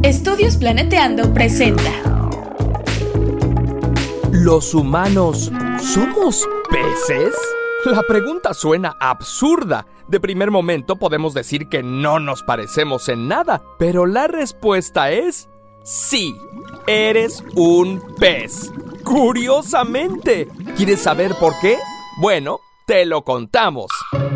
Estudios Planeteando presenta. ¿Los humanos somos peces? La pregunta suena absurda. De primer momento podemos decir que no nos parecemos en nada, pero la respuesta es sí, eres un pez. Curiosamente. ¿Quieres saber por qué? Bueno, te lo contamos.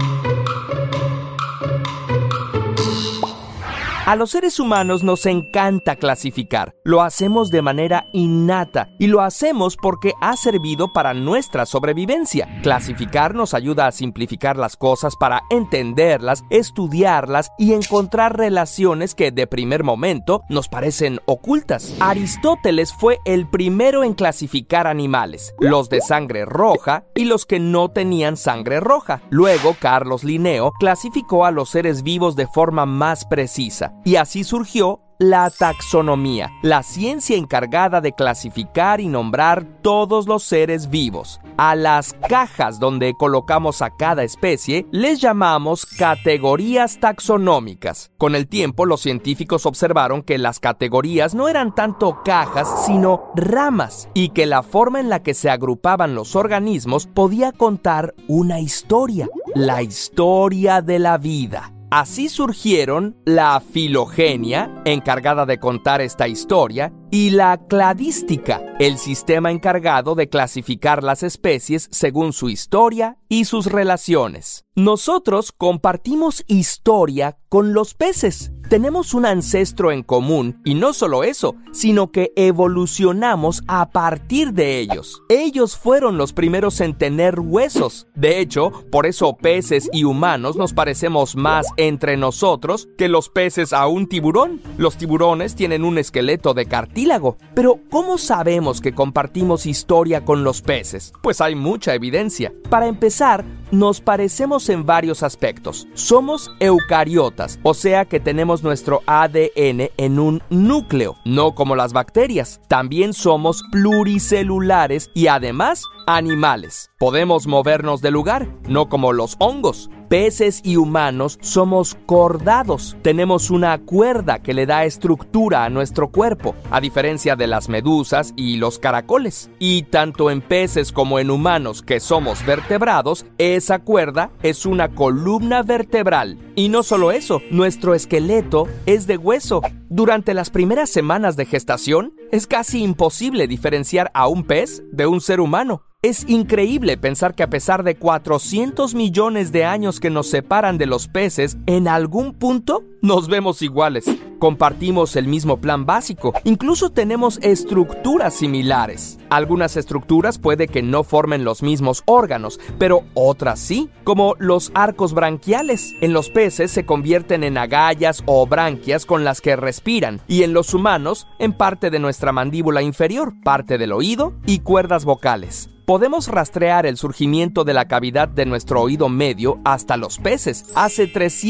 A los seres humanos nos encanta clasificar. Lo hacemos de manera innata y lo hacemos porque ha servido para nuestra sobrevivencia. Clasificar nos ayuda a simplificar las cosas para entenderlas, estudiarlas y encontrar relaciones que de primer momento nos parecen ocultas. Aristóteles fue el primero en clasificar animales, los de sangre roja y los que no tenían sangre roja. Luego, Carlos Linneo clasificó a los seres vivos de forma más precisa. Y así surgió la taxonomía, la ciencia encargada de clasificar y nombrar todos los seres vivos. A las cajas donde colocamos a cada especie les llamamos categorías taxonómicas. Con el tiempo, los científicos observaron que las categorías no eran tanto cajas, sino ramas, y que la forma en la que se agrupaban los organismos podía contar una historia, la historia de la vida. Así surgieron la filogenia, encargada de contar esta historia, y la cladística, el sistema encargado de clasificar las especies según su historia y sus relaciones. Nosotros compartimos historia con los peces. Tenemos un ancestro en común y no solo eso, sino que evolucionamos a partir de ellos. Ellos fueron los primeros en tener huesos. De hecho, por eso peces y humanos nos parecemos más entre nosotros que los peces a un tiburón. Los tiburones tienen un esqueleto de cartílago. Pero, ¿cómo sabemos que compartimos historia con los peces? Pues hay mucha evidencia. Para empezar, nos parecemos en varios aspectos. Somos eucariotas, o sea que tenemos nuestro ADN en un núcleo, no como las bacterias. También somos pluricelulares y además animales. Podemos movernos de lugar, no como los hongos. Peces y humanos somos cordados. Tenemos una cuerda que le da estructura a nuestro cuerpo, a diferencia de las medusas y los caracoles. Y tanto en peces como en humanos que somos vertebrados, esa cuerda es una columna vertebral. Y no solo eso, nuestro esqueleto es de hueso. Durante las primeras semanas de gestación, es casi imposible diferenciar a un pez de un ser humano. Es increíble pensar que a pesar de 400 millones de años que nos separan de los peces, en algún punto nos vemos iguales. Compartimos el mismo plan básico, incluso tenemos estructuras similares. Algunas estructuras puede que no formen los mismos órganos, pero otras sí, como los arcos branquiales. En los peces se convierten en agallas o branquias con las que respiran, y en los humanos en parte de nuestra mandíbula inferior, parte del oído y cuerdas vocales. Podemos rastrear el surgimiento de la cavidad de nuestro oído medio hasta los peces, hace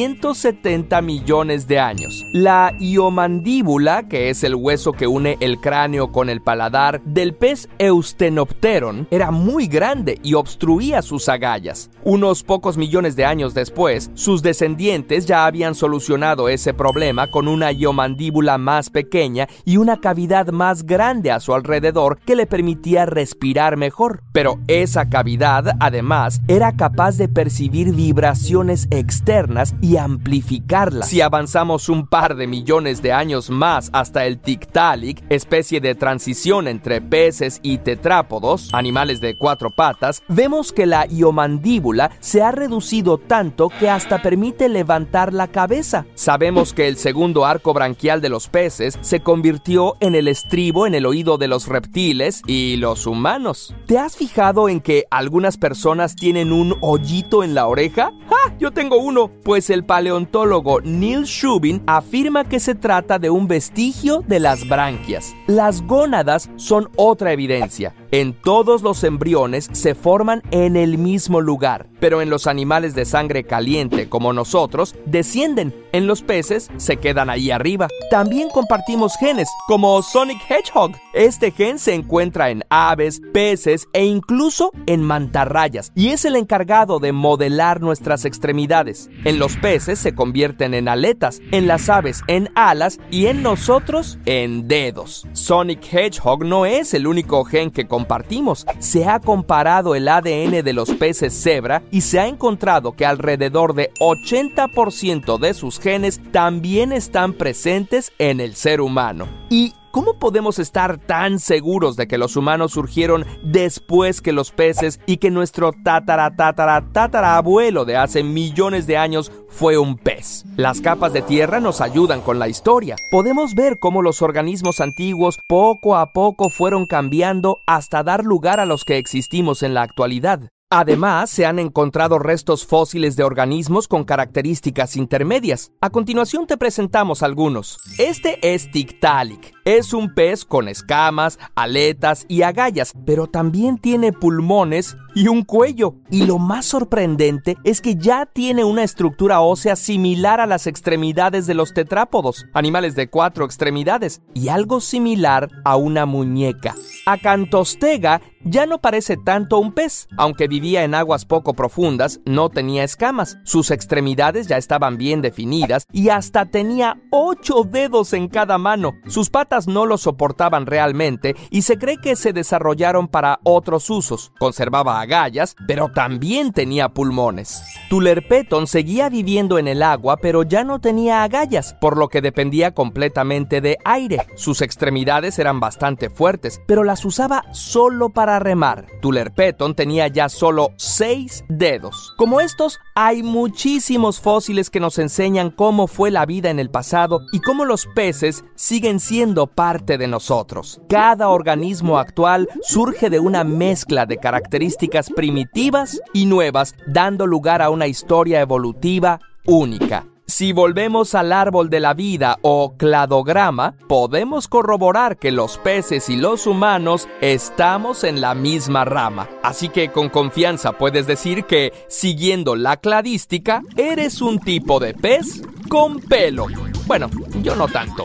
370 millones de años. La hiomandíbula, que es el hueso que une el cráneo con el paladar del pez Eustenopteron, era muy grande y obstruía sus agallas. Unos pocos millones de años después, sus descendientes ya habían solucionado ese problema con una hiomandíbula más pequeña y una cavidad más grande a su alrededor que le permitía respirar mejor. Pero esa cavidad, además, era capaz de percibir vibraciones externas y amplificarlas. Si avanzamos un par de millones de años más hasta el Tiktaalik, especie de transición entre peces y tetrápodos, animales de 4 patas, vemos que la hiomandíbula se ha reducido tanto que hasta permite levantar la cabeza. Sabemos que el segundo arco branquial de los peces se convirtió en el estribo en el oído de los reptiles y los humanos. ¿Te has fijado en que algunas personas tienen un hoyito en la oreja? ¡Ah! Yo tengo uno. Pues el paleontólogo Neil Shubin afirma que se trata de un vestigio de las branquias. Las gónadas son otra evidencia. En todos los embriones se forman en el mismo lugar, pero en los animales de sangre caliente como nosotros, descienden. En los peces se quedan ahí arriba. También compartimos genes, como Sonic Hedgehog. Este gen se encuentra en aves, peces e incluso en mantarrayas, y es el encargado de modelar nuestras extremidades. En los peces se convierten en aletas, en las aves en alas y en nosotros en dedos. Sonic Hedgehog no es el único gen que compartimos. Se ha comparado el ADN de los peces cebra y se ha encontrado que alrededor de 80% de sus genes también están presentes en el ser humano. ¿Y cómo podemos estar tan seguros de que los humanos surgieron después que los peces y que nuestro tatarabuelo de hace millones de años fue un pez? Las capas de tierra nos ayudan con la historia. Podemos ver cómo los organismos antiguos poco a poco fueron cambiando hasta dar lugar a los que existimos en la actualidad. Además, se han encontrado restos fósiles de organismos con características intermedias. A continuación te presentamos algunos. Este es Tiktaalik. Es un pez con escamas, aletas y agallas, pero también tiene pulmones y un cuello. Y lo más sorprendente es que ya tiene una estructura ósea similar a las extremidades de los tetrápodos, animales de 4 extremidades, y algo similar a una muñeca. Acantostega ya no parece tanto un pez. Aunque vivía en aguas poco profundas, no tenía escamas. Sus extremidades ya estaban bien definidas y hasta tenía 8 dedos en cada mano. Sus patas no lo soportaban realmente y se cree que se desarrollaron para otros usos. Conservaba agallas, pero también tenía pulmones. Tulerpeton seguía viviendo en el agua, pero ya no tenía agallas, por lo que dependía completamente de aire. Sus extremidades eran bastante fuertes, pero las usaba solo para remar. Tulerpeton tenía ya solo 6 dedos. Como estos, hay muchísimos fósiles que nos enseñan cómo fue la vida en el pasado y cómo los peces siguen siendo parte de nosotros. Cada organismo actual surge de una mezcla de características primitivas y nuevas, dando lugar a una historia evolutiva única. Si volvemos al árbol de la vida o cladograma, podemos corroborar que los peces y los humanos estamos en la misma rama. Así que con confianza puedes decir que, siguiendo la cladística, eres un tipo de pez con pelo. Bueno, yo no tanto.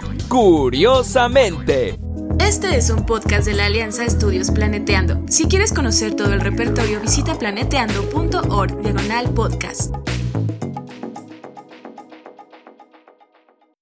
Curiosamente. Este es un podcast de la Alianza Estudios Planeteando. Si quieres conocer todo el repertorio, visita planeteando.org/podcast.